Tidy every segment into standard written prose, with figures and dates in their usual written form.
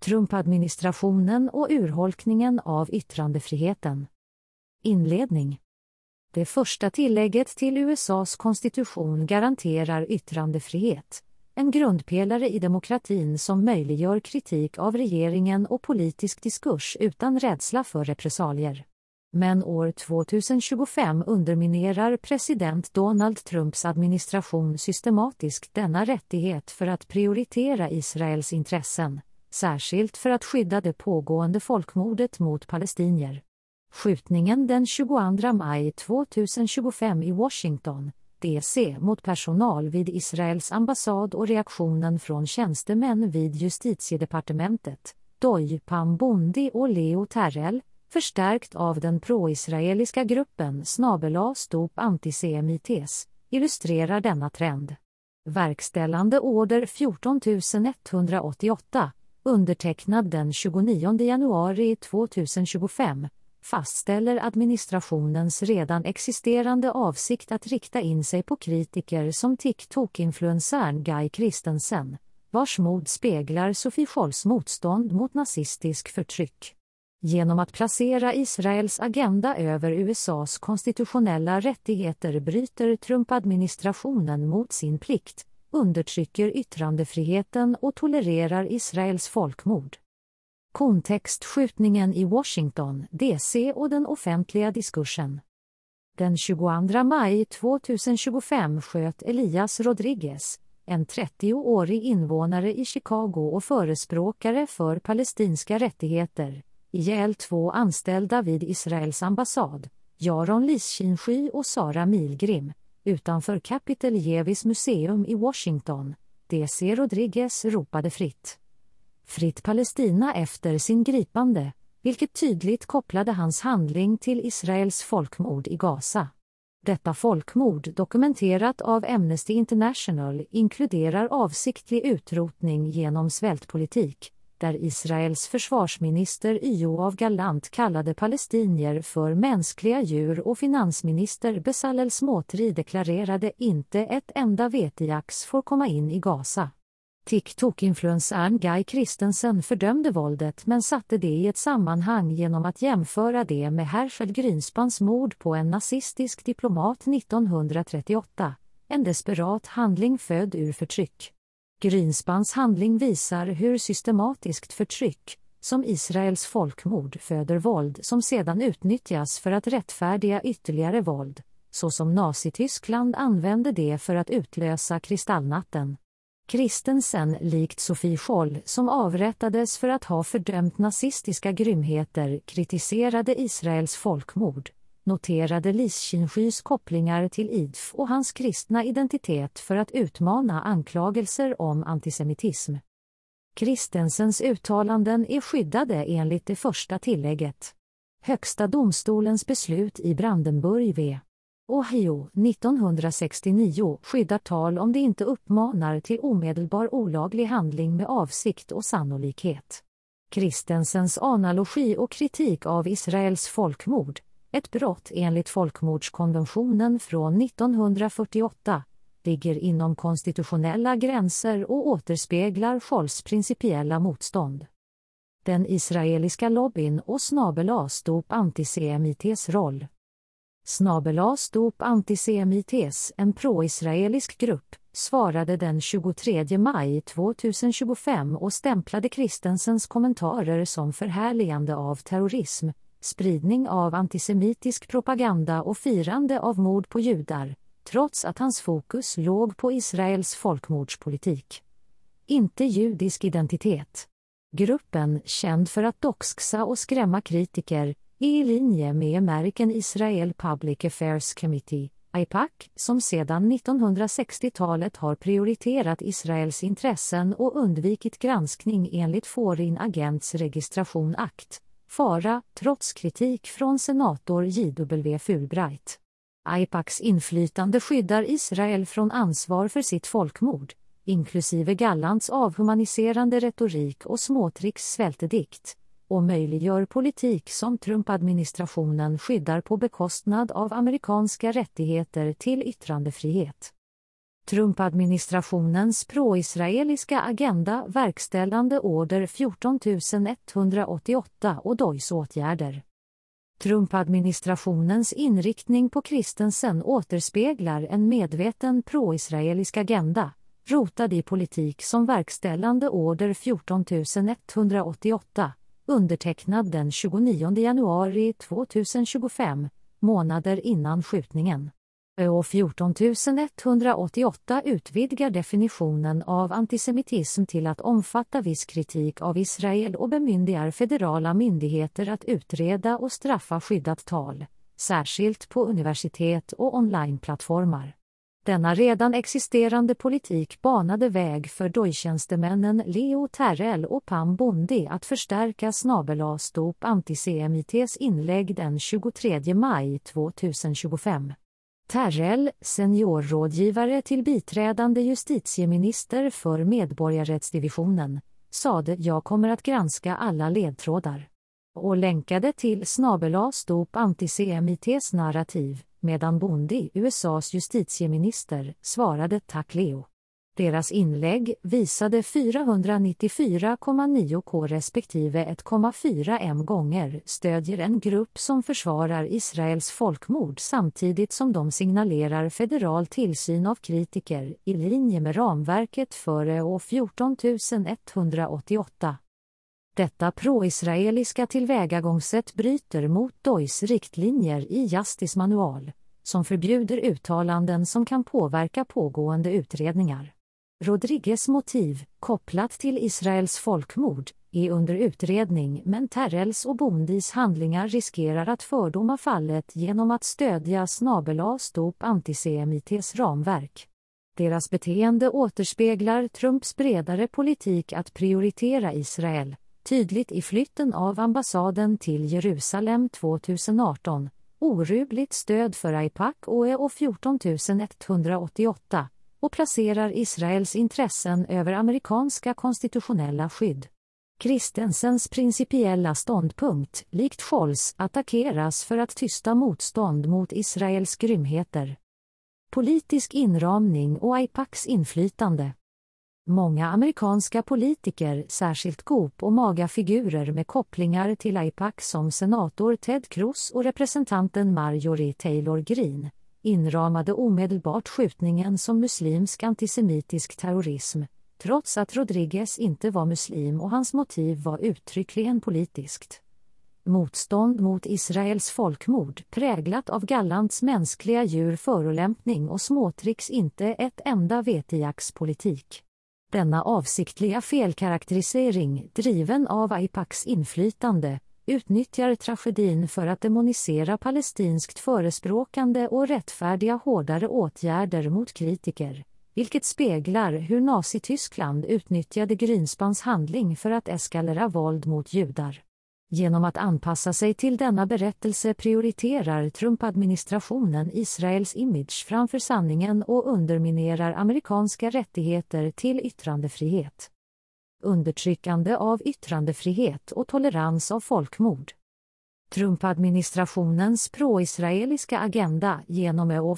Trump-administrationen och urholkningen av yttrandefriheten. Inledning. Det första tillägget till USAs konstitution garanterar yttrandefrihet, en grundpelare i demokratin som möjliggör kritik av regeringen och politisk diskurs utan rädsla för repressalier. Men år 2025 underminerar president Donald Trumps administration systematiskt denna rättighet för att prioritera Israels intressen, särskilt för att skydda det pågående folkmordet mot palestinier. Skjutningen den 22 maj 2025 i Washington, D.C. mot personal vid Israels ambassad och reaktionen från tjänstemän vid justitiedepartementet, Doi Pam Bondi och Leo Terrell, förstärkt av den pro-israeliska gruppen /Stop Antisemites, illustrerar denna trend. Verkställande order 14188, undertecknad den 29 januari 2025, fastställer administrationens redan existerande avsikt att rikta in sig på kritiker som TikTok-influencern Guy Christensen, vars mod speglar Sophie Scholls motstånd mot nazistisk förtryck. Genom att placera Israels agenda över USAs konstitutionella rättigheter bryter Trump-administrationen mot sin plikt, undertrycker yttrandefriheten och tolererar Israels folkmord. Kontext: skjutningen i Washington, D.C. och den offentliga diskursen. Den 22 maj 2025 sköt Elias Rodriguez, en 30-årig invånare i Chicago och förespråkare för palestinska rättigheter, ihjäl 2 anställda vid Israels ambassad, Jaron Lischinski och Sara Milgrim, utanför Capitol Jevis museum i Washington. D.C. Rodriguez ropade fritt Palestina efter sin gripande, vilket tydligt kopplade hans handling till Israels folkmord i Gaza. Detta folkmord, dokumenterat av Amnesty International, inkluderar avsiktlig utrotning genom svältpolitik, där Israels försvarsminister Yoav Gallant kallade palestinier för mänskliga djur och finansminister Bezalel Smotrich deklarerade inte ett enda vetejax får komma in i Gaza. TikTok-influencern Guy Christensen fördömde våldet men satte det i ett sammanhang genom att jämföra det med Herschel Grynspans mord på en nazistisk diplomat 1938, en desperat handling född ur förtryck. Grynspans handling visar hur systematiskt förtryck, som Israels folkmord, föder våld som sedan utnyttjas för att rättfärdiga ytterligare våld, så som Nazityskland använde det för att utlösa kristallnatten. Christensen, likt Sophie Scholl, som avrättades för att ha fördömt nazistiska grymheter, kritiserade Israels folkmord, noterade Lischinskis kopplingar till IDF och hans kristna identitet för att utmana anklagelser om antisemitism. Christensens uttalanden är skyddade enligt det första tillägget. Högsta domstolens beslut i Brandenburg v. Ohio 1969 skyddar tal om det inte uppmanar till omedelbar olaglig handling med avsikt och sannolikhet. Christensens analogi och kritik av Israels folkmord, ett brott enligt folkmordskonventionen från 1948, ligger inom konstitutionella gränser och återspeglar Scholls principiella motstånd. Den israeliska lobbyn och /Stop Antisemites roll. /Stop Antisemites, en pro-israelisk grupp, svarade den 23 maj 2025 och stämplade Christensens kommentarer som förhärligande av terrorism, spridning av antisemitisk propaganda och firande av mord på judar, trots att hans fokus låg på Israels folkmordspolitik. Inte judisk identitet. Gruppen, känd för att doxa och skrämma kritiker, är i linje med American Israel Public Affairs Committee, AIPAC, som sedan 1960-talet har prioriterat Israels intressen och undvikit granskning enligt Foreign Agents Registration Act, FARA, trots kritik från senator J.W. Fulbright. AIPACs inflytande skyddar Israel från ansvar för sitt folkmord, inklusive Gallants avhumaniserande retorik och Smotrichs svältedikt, och möjliggör politik som Trump-administrationen skyddar på bekostnad av amerikanska rättigheter till yttrandefrihet. Trump-administrationens pro-israeliska agenda, verkställande order 14188 och DOIs åtgärder. Trump-administrationens inriktning på Christensen återspeglar en medveten pro-israelisk agenda, rotad i politik som verkställande order 14188, undertecknad den 29 januari 2025, månader innan skjutningen. Och 14188 utvidgar definitionen av antisemitism till att omfatta viss kritik av Israel och bemyndigar federala myndigheter att utreda och straffa skyddat tal, särskilt på universitet och onlineplattformar. Denna redan existerande politik banade väg för DOI-tjänstemännen Leo Terrell och Pam Bondi att förstärka /stop antisemites inlägg den 23 maj 2025. Terrell, seniorrådgivare till biträdande justitieminister för medborgarrättsdivisionen, sade jag kommer att granska alla ledtrådar. Och länkade till /stop antisemites narrativ, medan Bondi, USAs justitieminister, svarade tack Leo. Deras inlägg visade 494,9k respektive 1,4 gånger stödjer en grupp som försvarar Israels folkmord samtidigt som de signalerar federal tillsyn av kritiker i linje med ramverket före år 14188. Detta pro-israeliska tillvägagångssätt bryter mot DOIs riktlinjer i Justice Manual, som förbjuder uttalanden som kan påverka pågående utredningar. Rodriguez motiv, kopplat till Israels folkmord, är under utredning, men Terrells och Bondis handlingar riskerar att fördoma fallet genom att stödja /stop antisemites ramverk. Deras beteende återspeglar Trumps bredare politik att prioritera Israel, tydligt i flytten av ambassaden till Jerusalem 2018, orubbligt stöd för AIPAC och EO 14188, och placerar Israels intressen över amerikanska konstitutionella skydd. Christensens principiella ståndpunkt, likt Scholz, attackeras för att tysta motstånd mot Israels grymheter. Politisk inramning och AIPACs inflytande. Många amerikanska politiker, särskilt GOP och MAGA-figurer med kopplingar till AIPAC som senator Ted Cruz och representanten Marjorie Taylor Greene, inramade omedelbart skjutningen som muslimsk antisemitisk terrorism, trots att Rodriguez inte var muslim och hans motiv var uttryckligen politiskt. Motstånd mot Israels folkmord, präglat av Gallants mänskliga djurförolämpning och småtricks, inte ett enda vetiakspolitik. Denna avsiktliga felkaraktärisering, driven av AIPACs inflytande, utnyttjar tragedin för att demonisera palestinskt förespråkande och rättfärdiga hårdare åtgärder mot kritiker, vilket speglar hur Nazityskland utnyttjade Grynspans handling för att eskalera våld mot judar. Genom att anpassa sig till denna berättelse prioriterar Trump-administrationen Israels image framför sanningen och underminerar amerikanska rättigheter till yttrandefrihet. Undertryckande av yttrandefrihet och tolerans av folkmord. Trump-administrationens pro-israeliska agenda genom EO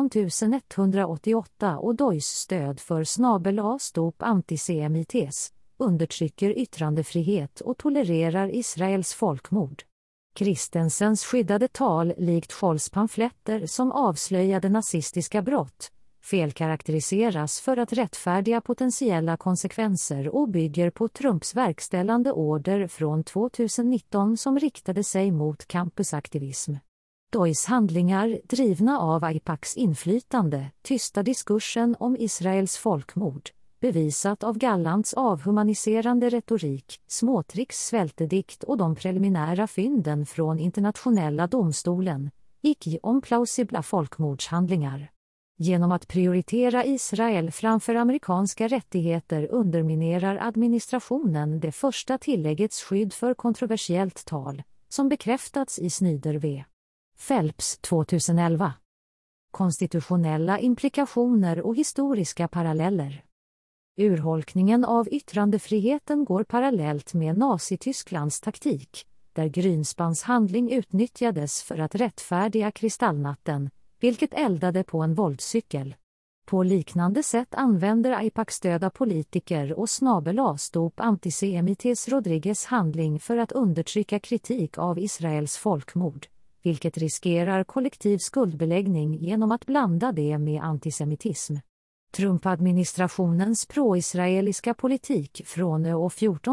14188 och DOIs stöd för /stop antisemites undertrycker yttrandefrihet och tolererar Israels folkmord. Christensens skyddade tal, likt Scholz pamfletter som avslöjade nazistiska brott, felkaraktäriseras för att rättfärdiga potentiella konsekvenser och bygger på Trumps verkställande order från 2019 som riktade sig mot campusaktivism. DOIs handlingar, drivna av AIPACs inflytande, tysta diskursen om Israels folkmord, bevisat av Gallants avhumaniserande retorik, småtricks svältedikt och de preliminära fynden från internationella domstolen, icke om plausibla folkmordshandlingar. Genom att prioritera Israel framför amerikanska rättigheter underminerar administrationen det första tilläggets skydd för kontroversiellt tal, som bekräftats i Snyder v. Phelps 2011. Konstitutionella implikationer och historiska paralleller. Urholkningen av yttrandefriheten går parallellt med Nazitysklands taktik, där Grynspans handling utnyttjades för att rättfärdiga kristallnatten, vilket eldade på en våldscykel. På liknande sätt använder AIPAC-stödda politiker och @stop antisemites Rodriguez handling för att undertrycka kritik av Israels folkmord, vilket riskerar kollektiv skuldbeläggning genom att blanda det med antisemitism. Trump-administrationens pro-israeliska politik från år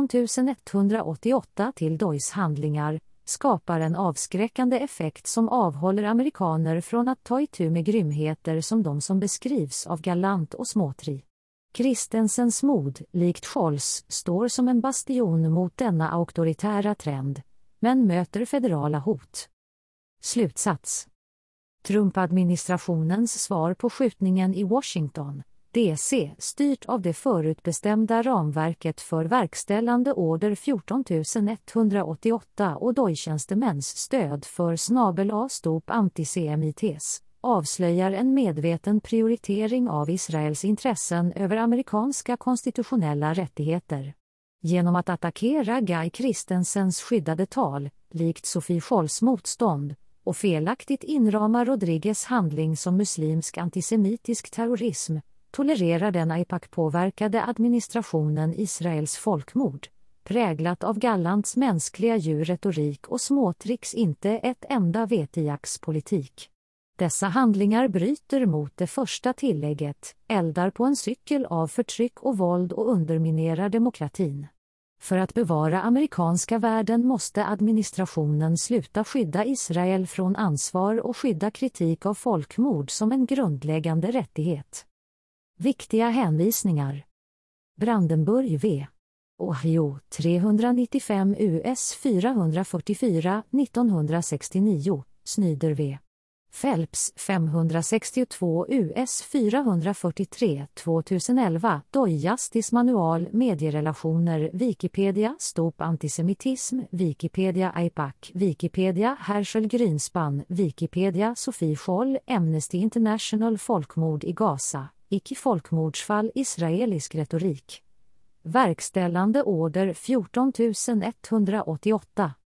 14188 till DOIs handlingar skapar en avskräckande effekt som avhåller amerikaner från att ta itu med grymheter som de som beskrivs av Gallant och Smotrich. Christensens mod, likt Scholz, står som en bastion mot denna auktoritära trend, men möter federala hot. Slutsats. Trump-administrationens svar på skjutningen i Washington, DC, styrt av det förutbestämda ramverket för verkställande order 14188 och DOI-tjänstemäns stöd för @stop antisemites, avslöjar en medveten prioritering av Israels intressen över amerikanska konstitutionella rättigheter. Genom att attackera Guy Christensens skyddade tal, likt Sophie Scholz motstånd, och felaktigt inrama Rodriguez handling som muslimsk antisemitisk terrorism, tolererar den AIPAC-påverkade administrationen Israels folkmord, präglat av Gallants mänskliga djurretorik och Smotrichs inte ett enda vetejaks politik. Dessa handlingar bryter mot det första tillägget, eldar på en cykel av förtryck och våld och underminerar demokratin. För att bevara amerikanska värden måste administrationen sluta skydda Israel från ansvar och skydda kritik av folkmord som en grundläggande rättighet. Viktiga hänvisningar. Brandenburg v. Ohio 395 US 444 1969, Snyder v. Phelps 562 US 443 2011, DOI Justice Manual Medierelationer Wikipedia @stop antisemitism Wikipedia AIPAC Wikipedia Herschel Grynspan Wikipedia Sophie Scholl Amnesty International Folkmord i Gaza Icke-folkmordsfall Israelisk retorik. Verkställande order 14188